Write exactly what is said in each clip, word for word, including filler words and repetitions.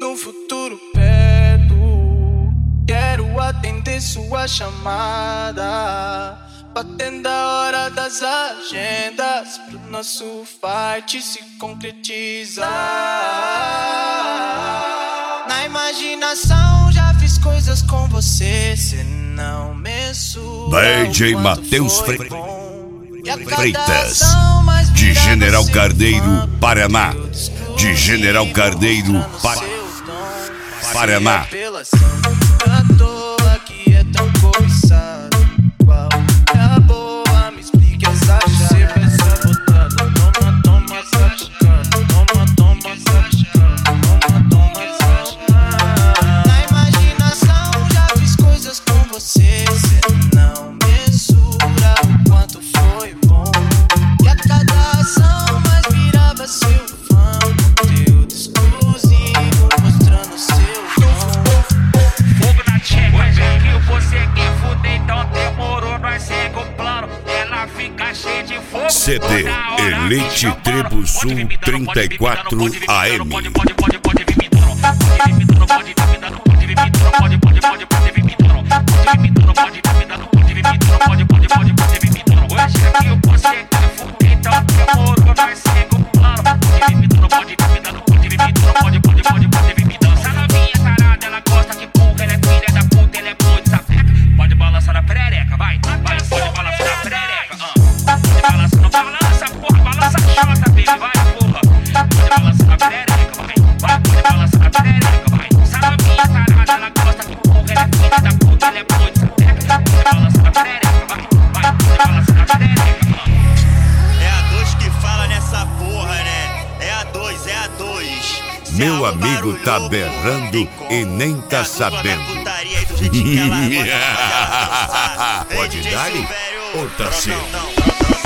no futuro perto, quero atender sua chamada, batendo a hora das agendas, pro nosso fight se concretizar. Na imaginação já fiz coisas com você, cê não mensura. D J Matheus Fre... Freitas, de General Carneiro, Paraná. De General Carneiro, pa... Paraná. C D Elite Tribo Sul trinta e quatro A M. Meu amigo tá berrando e nem tá sabendo. Pode dar-lhe ou tá cedo?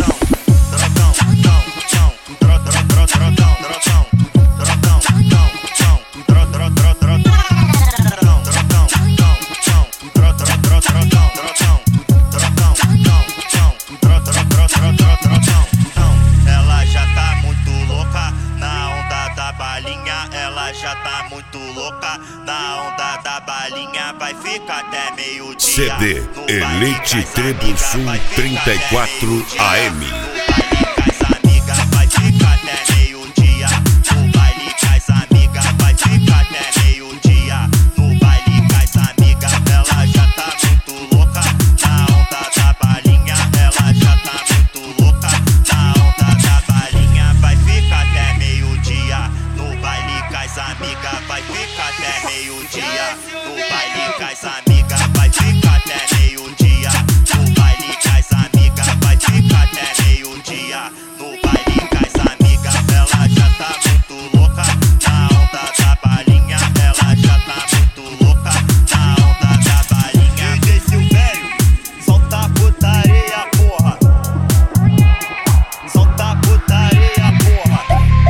Já tá muito louca na onda da balinha, vai ficar até meio-dia. C D Elite Tribo Sul trinta e quatro A M. Vai ficar até meio-dia no baile com as amigas, vai ficar até meio-dia no baile com as amigas, vai ficar até meio-dia no baile com as amigas. Ela já tá muito louca na onda da balinha, ela já tá muito louca na onda da balinha. D J Silvério, solta a putaria, porra. Solta a putaria, porra.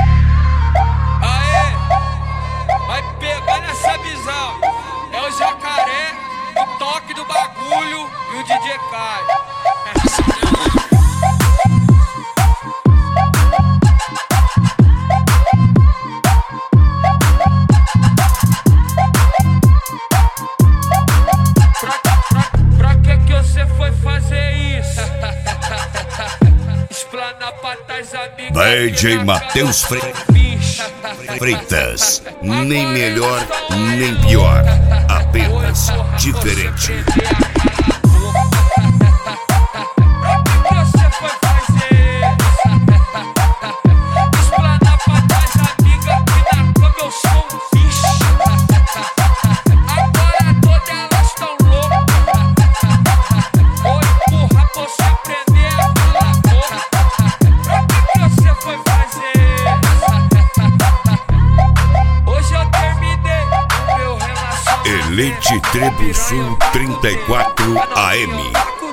Vai pegar nessa visão, é o jacaré, o toque do bagulho e o D J cai. pra, pra, pra que que você foi fazer isso? Explanar pra tais amigas. D J Matheus Fre... Freitas, nem melhor, nem pior, apenas diferente. Elite Tribo Sul trinta e quatro A M.